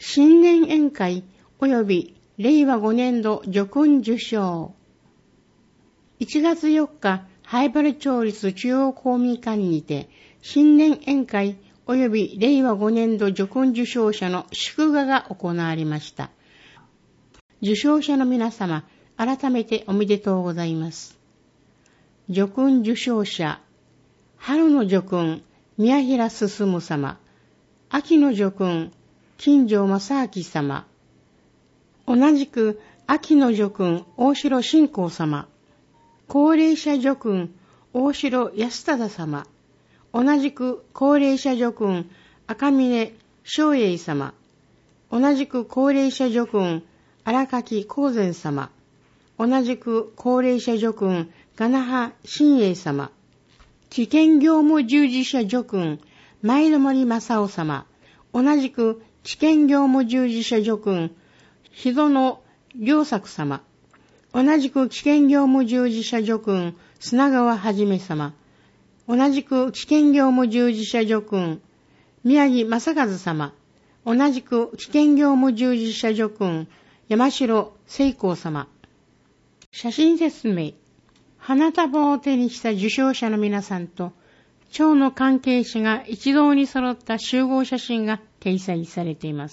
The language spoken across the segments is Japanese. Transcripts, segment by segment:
新年宴会及び令和5年度叙勲受章。1月4日、灰原町立中央公民館にて、新年宴会及び令和5年度叙勲受章者の祝賀が行われました。受章者の皆様、改めておめでとうございます。叙勲受章者、春の叙勲、宮平進様、秋の叙勲、金城正明様、同じく秋の叙勲、大城信仰様、高齢者叙勲、大城康忠様、同じく高齢者叙勲、赤峰正英様、同じく高齢者叙勲、荒垣光善様、同じく高齢者叙勲、金葉新英様、危険業務従事者叙勲、前泊正夫様、同じく危険業務従事者叙勲、日野良作様、同じく危険業務従事者叙勲、砂川はじめ様、同じく危険業務従事者叙勲、宮城正和様、同じく危険業務従事者叙勲、山城聖光様。写真説明。花束を手にした受章者の皆さんと、町の関係者が一堂に揃った集合写真が掲載されています。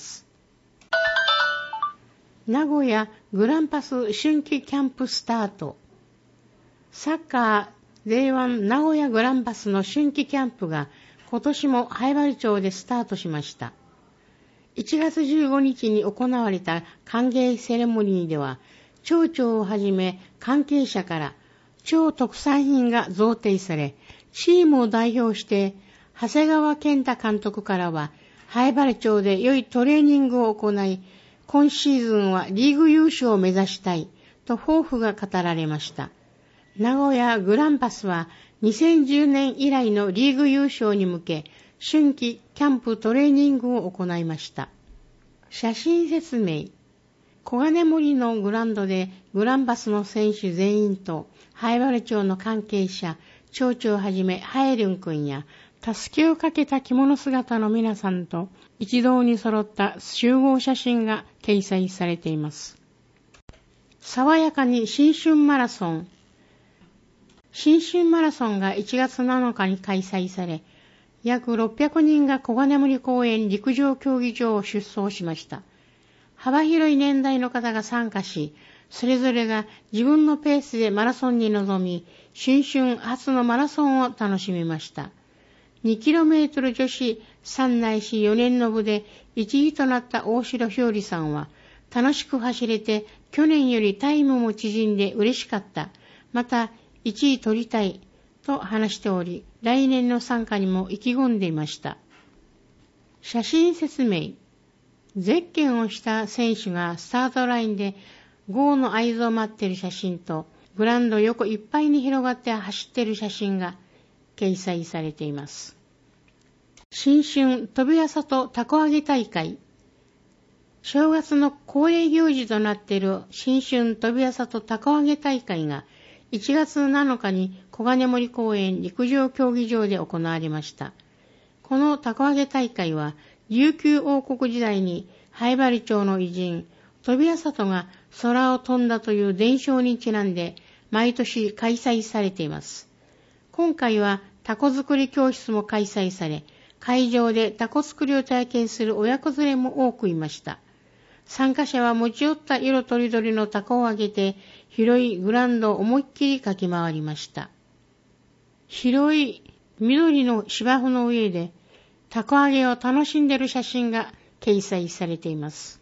名古屋グランパス春季キャンプスタート。サッカー J1 名古屋グランパスの春季キャンプが今年も灰原町でスタートしました。1月15日に行われた歓迎セレモニーでは、町長をはじめ関係者から町特産品が贈呈され、チームを代表して長谷川健太監督からは灰原町で良いトレーニングを行い、今シーズンはリーグ優勝を目指したいと抱負が語られました。名古屋グランパスは2010年以来のリーグ優勝に向け、春季キャンプトレーニングを行いました。写真説明。小金森のグラウンドでグランパスの選手全員と灰原町の関係者、町長をはじめハエルン君やたすきをかけた着物姿の皆さんと一堂に揃った集合写真が掲載されています。爽やかに新春マラソン。新春マラソンが1月7日に開催され、約600人が小金森公園陸上競技場を出走しました。幅広い年代の方が参加し、それぞれが自分のペースでマラソンに臨み、新春初のマラソンを楽しみました。2km 女子3ないし4年の部で1位となった大城ひょうりさんは、楽しく走れて去年よりタイムも縮んで嬉しかった。また1位取りたいと話しており、来年の参加にも意気込んでいました。写真説明。ゼッケンをした選手がスタートラインでゴーの合図を待っている写真と、グラウンド横いっぱいに広がって走っている写真が掲載されています。新春飛び朝とたこ揚げ大会。正月の恒例行事となっている新春飛び朝とたこ揚げ大会が1月7日に小金森公園陸上競技場で行われました。このたこ揚げ大会は琉球王国時代に灰原町の偉人、飛び朝とが空を飛んだという伝承にちなんで毎年開催されています。今回はタコ作り教室も開催され、会場でタコ作りを体験する親子連れも多くいました。参加者は持ち寄った色とりどりのタコを揚げて、広いグラウンドを思いっきり駆け回りました。広い緑の芝生の上で、たこ揚げを楽しんでいる写真が掲載されています。